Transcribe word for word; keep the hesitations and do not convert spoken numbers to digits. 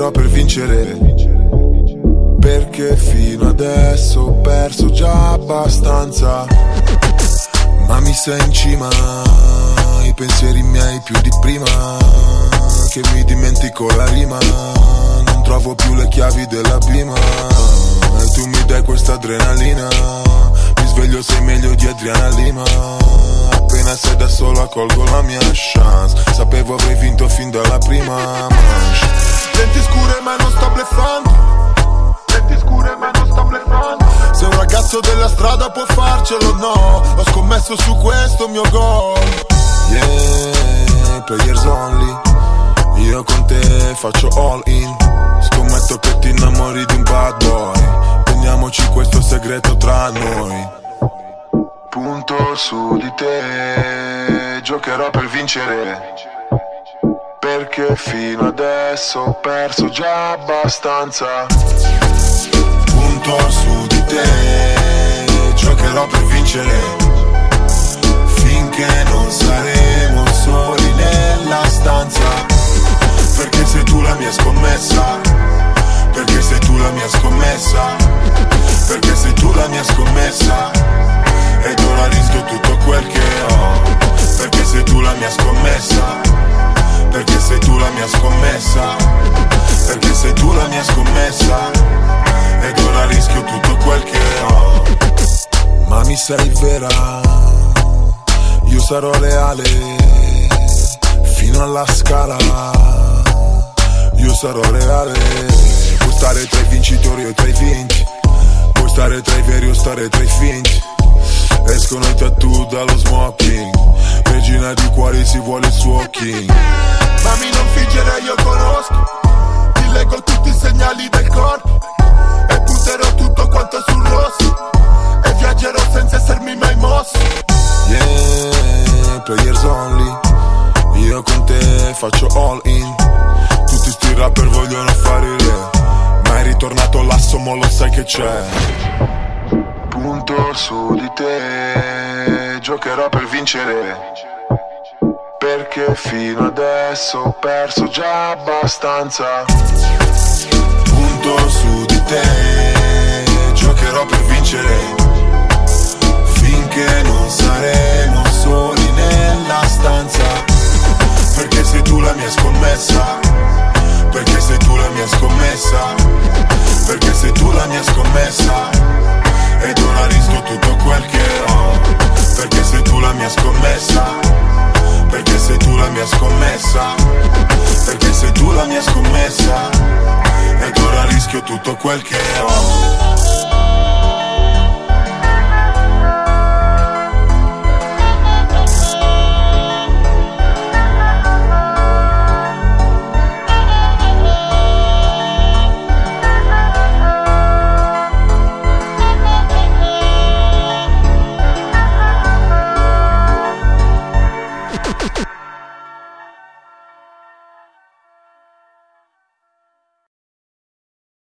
giocherò per vincere, perché fino adesso ho perso già abbastanza. Ma mi sei in cima, i pensieri miei più di prima, che mi dimentico la rima, non trovo più le chiavi della bima. E tu mi dai questa adrenalina, mi sveglio sei meglio di Adriana Lima. Appena sei da solo accolgo la mia chance, sapevo avrei vinto fin dalla prima manche. Lenti scure ma non sto bluffando, lenti scure ma non sto bluffando. Se un ragazzo della strada può farcelo, no, ho scommesso su questo mio gol. Yeah, players only, io con te faccio all in. Scommetto che ti innamori di un bad boy, teniamoci questo segreto tra noi. Punto su di te, giocherò per vincere, perché fino adesso ho perso già abbastanza. Punto su di te, giocherò per vincere, finché non saremo soli nella stanza. Perché sei tu la mia scommessa, perché sei tu la mia scommessa, perché sei tu la mia scommessa, ed ora rischio tutto quel che ho. Perché sei tu la mia scommessa, perché sei tu la mia scommessa, perché sei tu la mia scommessa, ed ora rischio tutto quel che ho. Ma mi sei vera, io sarò leale fino alla scala, io sarò reale. Puoi stare tra i vincitori o tra i vinti, puoi stare tra i veri o stare tra i finti. Escono i tattoo dallo smoking, regina di cuori si vuole il suo king. Mami non fingere, io conosco, ti leggo tutti i segnali del corpo, e butterò tutto quanto sul rosso, e viaggerò senza essermi mai mosso. Yeah, players only, io con te faccio all in. Tutti sti rapper vogliono fare il re, ma è ritornato l'asso, mo lo sai che c'è. Punto su di te, giocherò per vincere, perché fino adesso ho perso già abbastanza. Punto su di te, giocherò per vincere, finché non saremo soli nella stanza. Perché sei tu la mia scommessa, perché sei tu la mia scommessa, perché sei tu la mia scommessa, ed ora rischio tutto quel che ho. Perché sei tu la mia scommessa, perché sei tu la mia scommessa, perché sei tu la mia scommessa, ed ora rischio tutto quel che ho.